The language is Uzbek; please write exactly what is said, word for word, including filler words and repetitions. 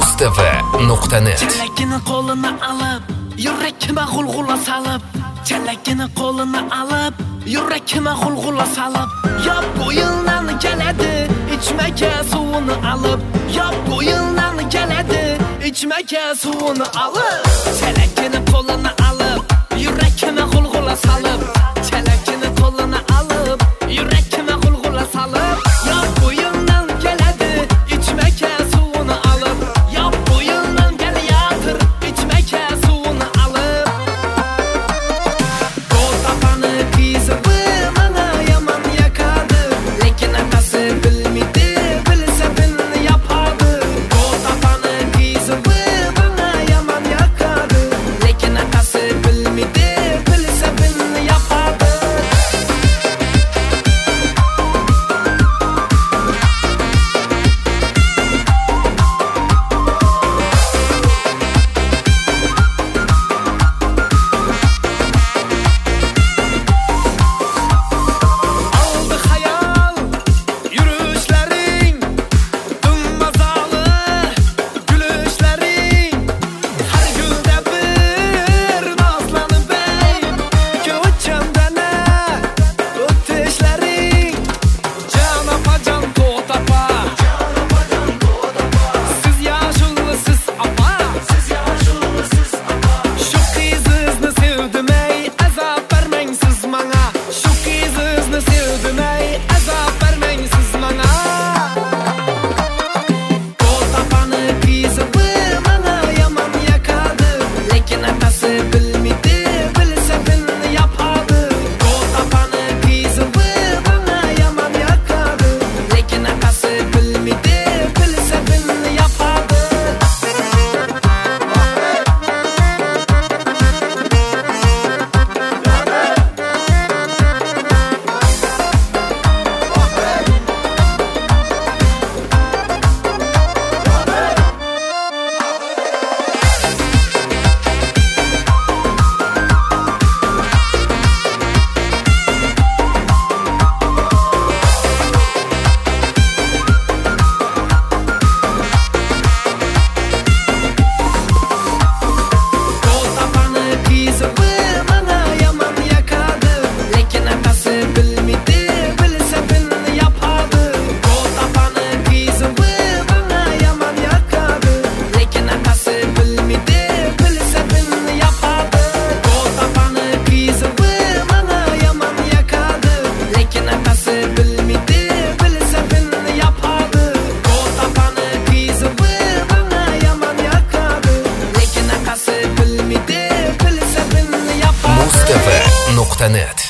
Mustafa nuqta net. Chalakini qo'lini olib, yurakima g'ulg'ula salib. Chalakini qo'lini olib, yurakima g'ulg'ula salib. Yop bo'yindan keladi, ichmaga suvini olib. Yop bo'yindan keladi, ichmaga suvini olib. Chalakini qo'lini olib, yurakima g'ulg'ula salib. Chalakini qo'lini olib, yurakima g'ulg'ula salib. Yop bo'yindan keladi, ichmaga suvini olib. Yop bo'yindan kelayotir, ichmaga suvini olib. Qo'tapani qizibi mana yomon yakadi, lekin otasi bilmaydi, bilsa dilni yapadi. Qo'tapani qizibi mana yomon yakadi, lekin otasi bilmaydi, bilsa dilni yapadi. Aldı hayal, yürüyüşlerin, dummazalı gülüşlerin. Her gülde bir nazlanıp ey, göçemde ne ötüşlerin. Cana pacan To'tapa, siz yaşıllısız ama, şu kızınızı sevdim ey, azap vermeyin siz bana. Şu kızınızı sevdim ey, azap vermeyin siz bana. Qo'tapani qizibi mana yomon yakadi, lekin otasi bilmaydi, bilsa dilni yapadi. Qo'tapani qizibi mana yomon yakadi, lekin otasi bilmaydi, bilsa dilni yapadi. Qo'tapani qizibi mana yomon yakadi, lekin otasi bilmaydi, bilsa dilni yapadi. Qo'tapani qizibi mana yomon yakadi, lekin otasi bilmaydi, bilsa dilni yapadi. Qo'tapani qizibi mana yomon yakadi, lekin otasi bilmaydi, bilsa dilni yapadi. Qo'tapani qizibi mana yomon yakadi, lekin otasi bilmaydi, bilsa dilni yapadi. Mustafa nuqta net.